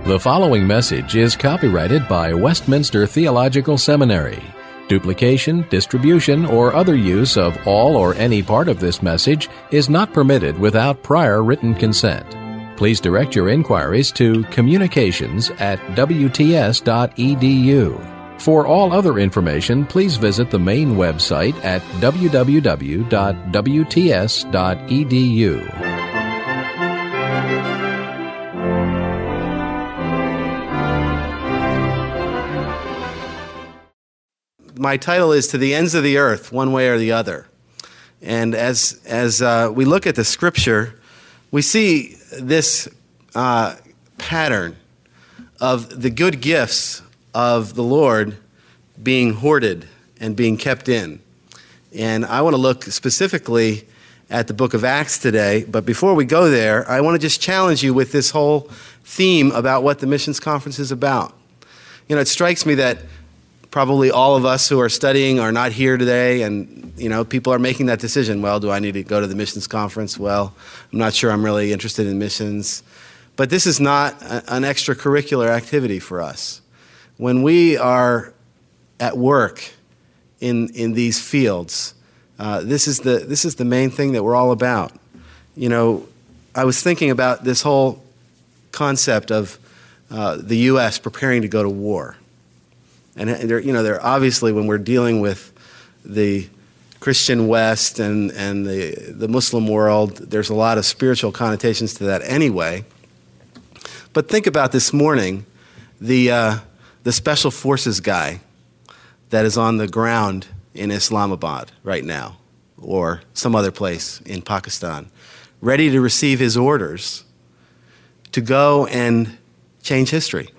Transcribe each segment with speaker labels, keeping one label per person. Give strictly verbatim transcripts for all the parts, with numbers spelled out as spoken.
Speaker 1: The following message is copyrighted by Westminster Theological Seminary. Duplication, distribution, or other use of all or any part of this message is not permitted without prior written consent. Please direct your inquiries to communications at w t s dot e d u. For all other information, please visit the main website at w w w dot w t s dot e d u.
Speaker 2: My title is To the Ends of the Earth, One Way or the Other. And as as uh, we look at the Scripture, we see this uh, pattern of the good gifts of the Lord being hoarded and being kept in. And I want to look specifically at the book of Acts today. But before we go there, I want to just challenge you with this whole theme about what the Missions Conference is about. You know, it strikes me that probably all of us who are studying are not here today, and you know, people are making that decision. Well, do I need to go to the missions conference? Well, I'm not sure I'm really interested in missions. But this is not a, an extracurricular activity for us. When we are at work in in these fields, uh, this is the this is the main thing that we're all about. You know, I was thinking about this whole concept of uh, the U S preparing to go to war. And they're, you know, they're obviously, when we're dealing with the Christian West and, and the, the Muslim world, there's a lot of spiritual connotations to that anyway. But think about this morning, the, uh, the Special Forces guy that is on the ground in Islamabad right now, or some other place in Pakistan, ready to receive his orders to go and change history.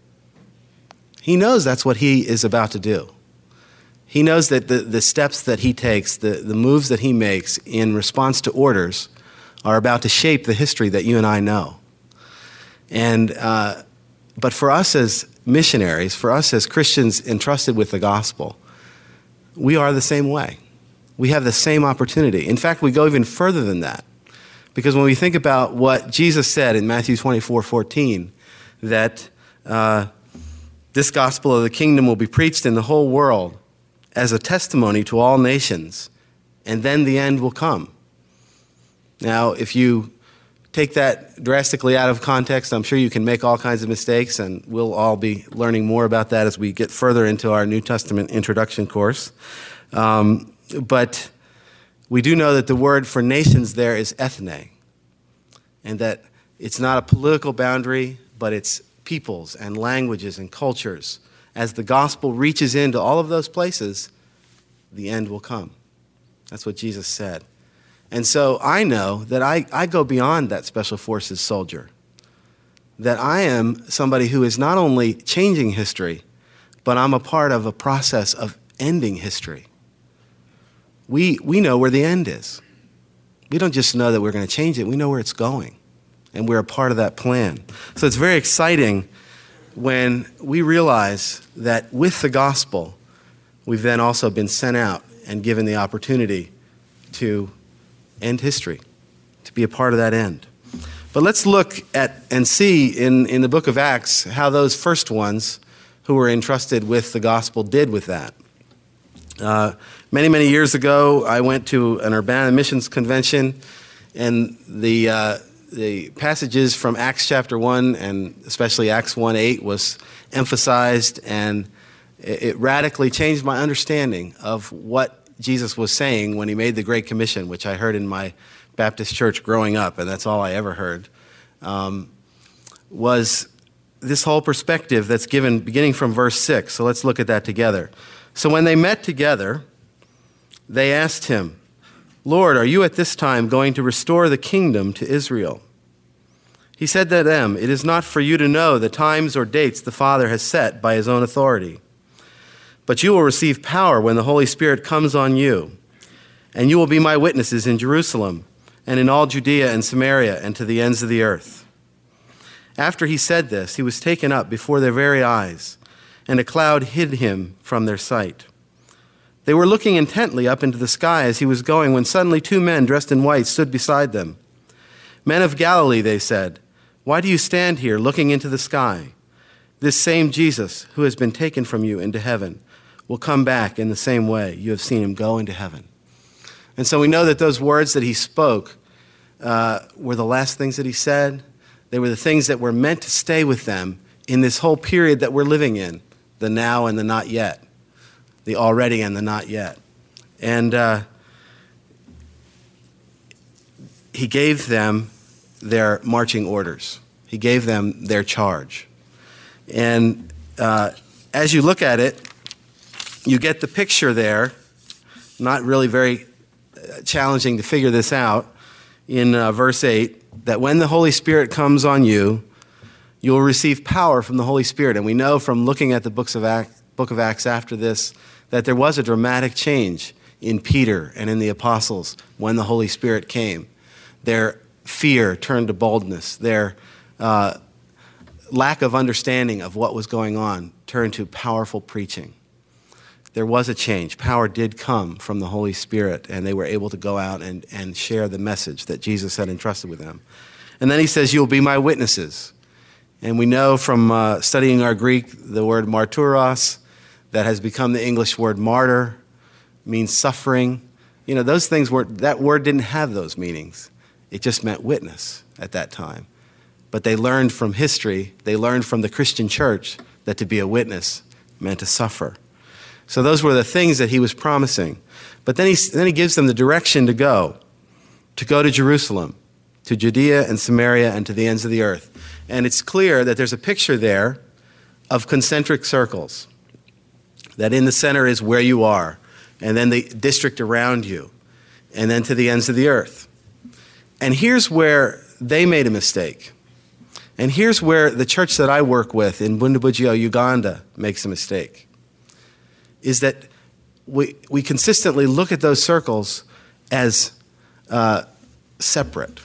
Speaker 2: He knows that's what he is about to do. He knows that the, the steps that he takes, the, the moves that he makes in response to orders are about to shape the history that you and I know. And uh, but for us as missionaries, for us as Christians entrusted with the gospel, we are the same way. We have the same opportunity. In fact, we go even further than that. Because when we think about what Jesus said in Matthew twenty-four fourteen, that uh, this gospel of the kingdom will be preached in the whole world as a testimony to all nations, and then the end will come. Now, if you take that drastically out of context, I'm sure you can make all kinds of mistakes, and we'll all be learning more about that as we get further into our New Testament introduction course. Um, but we do know that the word for nations there is ethne, and that it's not a political boundary, but it's peoples and languages and cultures. As the gospel reaches into all of those places, the end will come. That's what Jesus said. And so I know that I, I go beyond that Special Forces soldier, that I am somebody who is not only changing history, but I'm a part of a process of ending history. We, we know where the end is. We don't just know that we're going to change it, we know where it's going. And we're a part of that plan. So it's very exciting when we realize that with the gospel, we've then also been sent out and given the opportunity to end history, to be a part of that end. But let's look at and see in, in the book of Acts how those first ones who were entrusted with the gospel did with that. Uh, many, many years ago, I went to an Urbana Missions Convention, and the uh, The passages from Acts chapter one, and especially Acts one eight, was emphasized, and it radically changed my understanding of what Jesus was saying when he made the Great Commission, which I heard in my Baptist church growing up, and that's all I ever heard, um, was this whole perspective that's given beginning from verse six. So let's look at that together. So when they met together, they asked him, "Lord, are you at this time going to restore the kingdom to Israel?" He said to them, "It is not for you to know the times or dates the Father has set by his own authority. But you will receive power when the Holy Spirit comes on you, and you will be my witnesses in Jerusalem and in all Judea and Samaria and to the ends of the earth." After he said this, he was taken up before their very eyes, and a cloud hid him from their sight. They were looking intently up into the sky as he was going, when suddenly two men dressed in white stood beside them. "Men of Galilee," they said, Why do you stand here looking into the sky? This same Jesus who has been taken from you into heaven will come back in the same way you have seen him go into heaven." And so we know that those words that he spoke uh, were the last things that he said. They were the things that were meant to stay with them in this whole period that we're living in, the now and the not yet, the already and the not yet. And uh, he gave them their marching orders. He gave them their charge. And uh, as you look at it, you get the picture there, not really very challenging to figure this out, in uh, verse eight, that when the Holy Spirit comes on you, you will receive power from the Holy Spirit. And we know from looking at the books of Acts, book of Acts after this that there was a dramatic change in Peter and in the apostles when the Holy Spirit came. Their fear turned to boldness. Their uh, lack of understanding of what was going on turned to powerful preaching. There was a change. Power did come from the Holy Spirit, and they were able to go out and, and share the message that Jesus had entrusted with them. And then he says, "You'll be my witnesses." And we know from uh, studying our Greek, the word marturos, that has become the English word martyr, means suffering. You know, those things were, that word didn't have those meanings. It just meant witness at that time. But they learned from history, they learned from the Christian church that to be a witness meant to suffer. So those were the things that he was promising. But then he, then he gives them the direction to go, to go to Jerusalem, to Judea and Samaria and to the ends of the earth. And it's clear that there's a picture there of concentric circles, that in the center is where you are, and then the district around you, and then to the ends of the earth. And here's where they made a mistake. And here's where the church that I work with in Bundibugyo, Uganda, makes a mistake. Is that we we consistently look at those circles as uh, separate,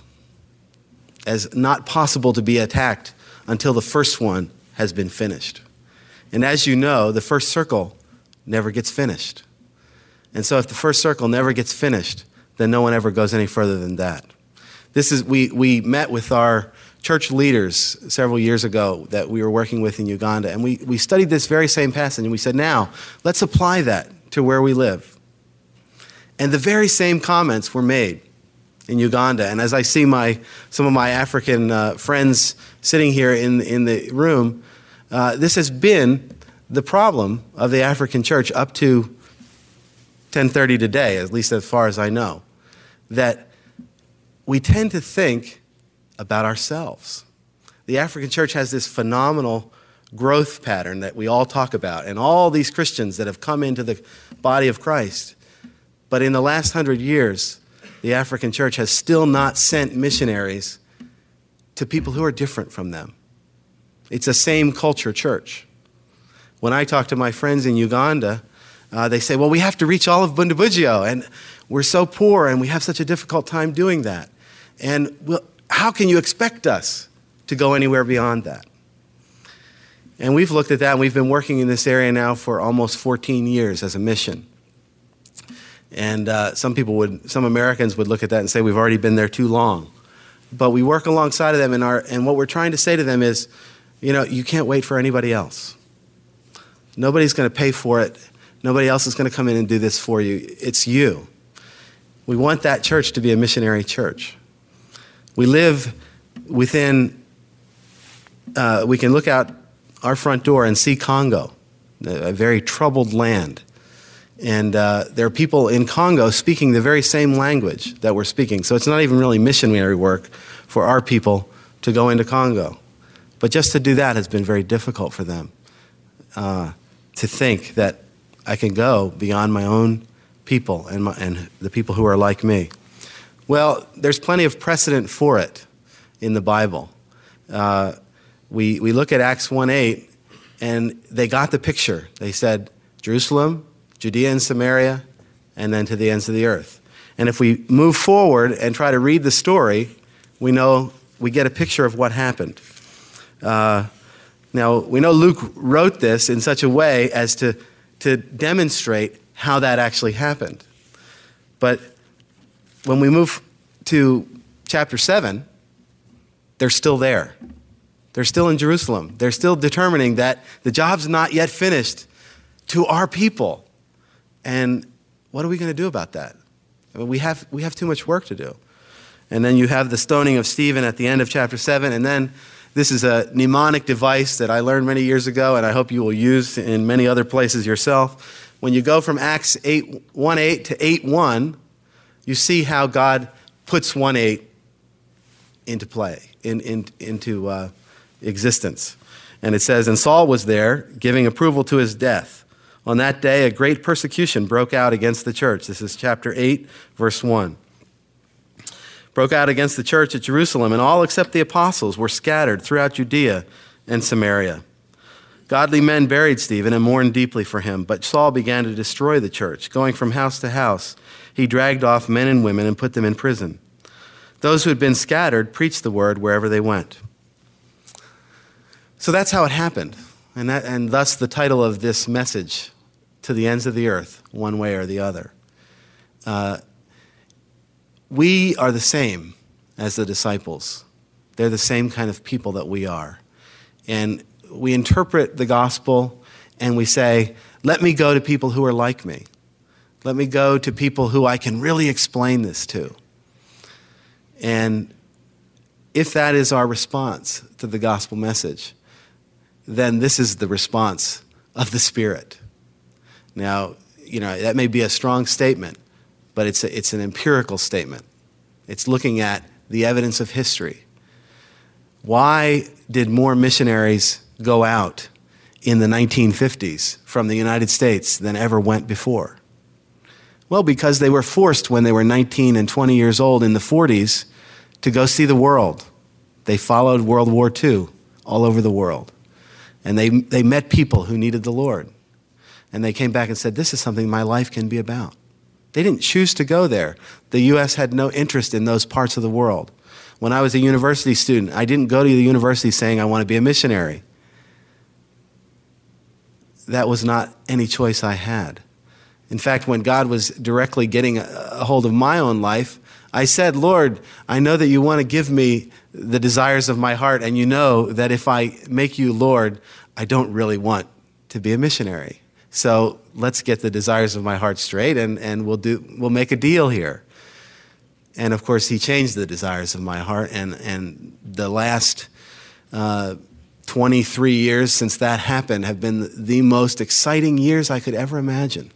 Speaker 2: as not possible to be attacked until the first one has been finished. And as you know, the first circle never gets finished. And so if the first circle never gets finished, then no one ever goes any further than that. This is we we met with our church leaders several years ago that we were working with in Uganda, and we, we studied this very same passage, and we said, now, let's apply that to where we live. And the very same comments were made in Uganda. And as I see my some of my African uh, friends sitting here in, in the room, uh, this has been the problem of the African church up to ten thirty today, at least as far as I know, that we tend to think about ourselves. The African church has this phenomenal growth pattern that we all talk about, and all these Christians that have come into the body of Christ. But in the last hundred years, the African church has still not sent missionaries to people who are different from them. It's a same culture church. When I talk to my friends in Uganda, uh, they say, well, we have to reach all of Bundibugyo, and we're so poor, and we have such a difficult time doing that. And we'll, how can you expect us to go anywhere beyond that? And we've looked at that, and we've been working in this area now for almost fourteen years as a mission. And uh, some people would, some Americans would look at that and say we've already been there too long. But we work alongside of them, and, our, and what we're trying to say to them is, you know, you can't wait for anybody else. Nobody's going to pay for it. Nobody else is going to come in and do this for you. It's you. We want that church to be a missionary church. We live within, uh, we can look out our front door and see Congo, a very troubled land. And uh, there are people in Congo speaking the very same language that we're speaking. So it's not even really missionary work for our people to go into Congo. But just to do that has been very difficult for them. Uh, to think that I can go beyond my own people and, my, and the people who are like me. Well, there's plenty of precedent for it in the Bible. Uh, we, we look at Acts one eight, and they got the picture. They said, Jerusalem, Judea and Samaria, and then to the ends of the earth. And if we move forward and try to read the story, we know we get a picture of what happened. Uh, now, we know Luke wrote this in such a way as to, to demonstrate how that actually happened. But when we move to chapter seven, they're still there. They're still in Jerusalem. They're still determining that the job's not yet finished to our people. And what are we going to do about that? I mean, we have we have too much work to do. And then you have the stoning of Stephen at the end of chapter seven. And then this is a mnemonic device that I learned many years ago, and I hope you will use in many other places yourself. When you go from Acts eight, one eight to eight one, you see how God puts one eight into play, in, in, into uh, existence. And it says, and Saul was there, giving approval to his death. On that day, a great persecution broke out against the church. This is chapter eight, verse one. Broke out against the church at Jerusalem, and all except the apostles were scattered throughout Judea and Samaria. Godly men buried Stephen and mourned deeply for him, but Saul began to destroy the church. Going from house to house, he dragged off men and women and put them in prison. Those who had been scattered preached the word wherever they went. So that's how it happened, and, that, and thus the title of this message, To the Ends of the Earth, One Way or the Other. Uh, we are the same as the disciples. They're the same kind of people that we are. And we interpret the gospel and we say, let me go to people who are like me. Let me go to people who I can really explain this to. And if that is our response to the gospel message, then this is the response of the Spirit. Now, you know, that may be a strong statement, but it's a, it's an empirical statement. It's looking at the evidence of history. Why did more missionaries go out in the nineteen fifties from the United States than ever went before? Well, because they were forced when they were nineteen and twenty years old in the forties to go see the world. They followed World War Two all over the world. And they, they met people who needed the Lord. And they came back and said, this is something my life can be about. They didn't choose to go there. The U S had no interest in those parts of the world. When I was a university student, I didn't go to the university saying I want to be a missionary. That was not any choice I had. In fact, when God was directly getting a hold of my own life, I said, Lord, I know that you want to give me the desires of my heart, and you know that if I make you Lord, I don't really want to be a missionary. So let's get the desires of my heart straight, and, and we'll do we'll make a deal here. And of course, he changed the desires of my heart, and, and the last uh, twenty-three years since that happened have been the most exciting years I could ever imagine.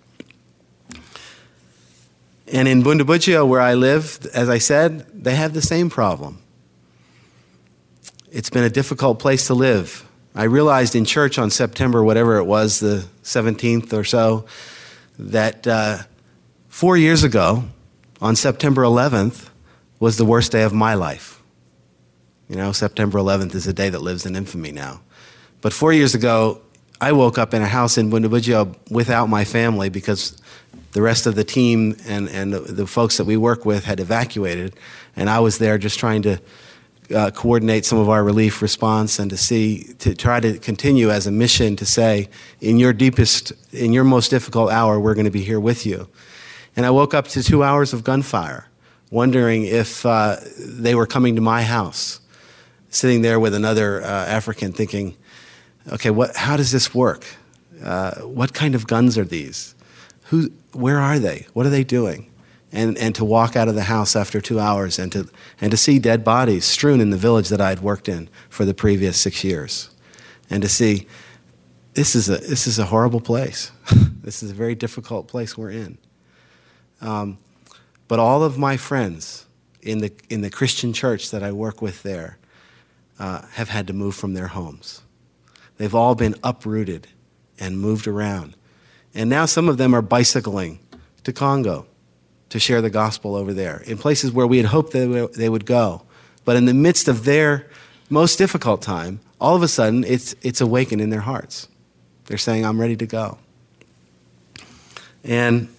Speaker 2: And in Bundabugyo, where I live, as I said, they have the same problem. It's been a difficult place to live. I realized in church on September, whatever it was, the seventeenth or so, that uh, four years ago, on September eleventh, was the worst day of my life. You know, September eleventh is a day that lives in infamy now. But four years ago, I woke up in a house in Bundabugyo without my family because the rest of the team and, and the, the folks that we work with had evacuated, and I was there just trying to uh, coordinate some of our relief response and to see, to try to continue as a mission to say, in your deepest, in your most difficult hour, we're going to be here with you. And I woke up to two hours of gunfire, wondering if uh, they were coming to my house, sitting there with another uh, African thinking, okay, what? How does this work? Uh, what kind of guns are these? Who? Where are they? What are they doing? And and to walk out of the house after two hours and to and to see dead bodies strewn in the village that I had worked in for the previous six years, and to see this is a this is a horrible place. This is a very difficult place we're in. Um, but all of my friends in the in the Christian church that I work with there uh, have had to move from their homes. They've all been uprooted and moved around. And now some of them are bicycling to Congo to share the gospel over there, in places where we had hoped they, they would go. But in the midst of their most difficult time, all of a sudden it's, it's awakened in their hearts. They're saying, I'm ready to go. And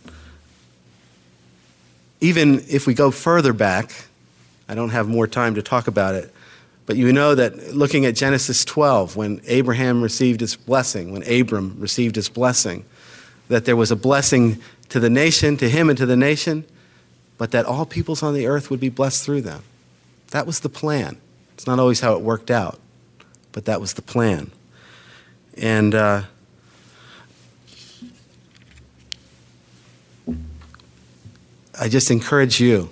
Speaker 2: even if we go further back, I don't have more time to talk about it, but you know that looking at Genesis twelve, when Abraham received his blessing, when Abram received his blessing, that there was a blessing to the nation, to him and to the nation, but that all peoples on the earth would be blessed through them. That was the plan. It's not always how it worked out, but that was the plan. And uh, I just encourage you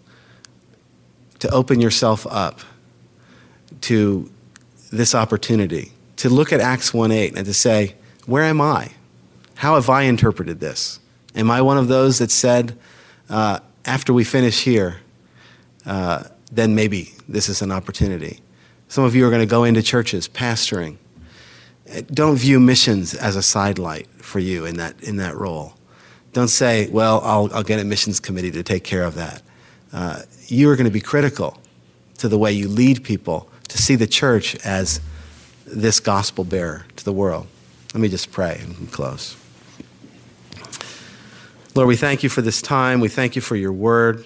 Speaker 2: to open yourself up to this opportunity, to look at Acts one eight and to say, where am I? How have I interpreted this? Am I one of those that said, uh, after we finish here, uh, then maybe this is an opportunity? Some of you are going to go into churches, pastoring. Don't view missions as a sidelight for you in that in that role. Don't say, well, I'll, I'll get a missions committee to take care of that. Uh, you are going to be critical to the way you lead people to see the church as this gospel bearer to the world. Let me just pray and close. Lord, we thank you for this time. We thank you for your word.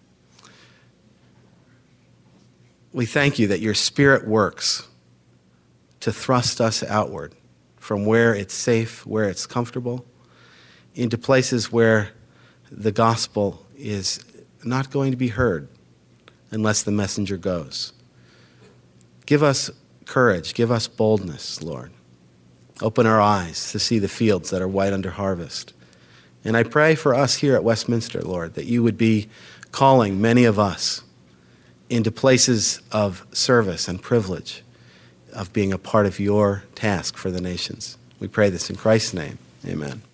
Speaker 2: We thank you that your Spirit works to thrust us outward from where it's safe, where it's comfortable, into places where the gospel is not going to be heard unless the messenger goes. Give us courage. Give us boldness, Lord. Open our eyes to see the fields that are white under harvest. And I pray for us here at Westminster, Lord, that you would be calling many of us into places of service and privilege of being a part of your task for the nations. We pray this in Christ's name. Amen.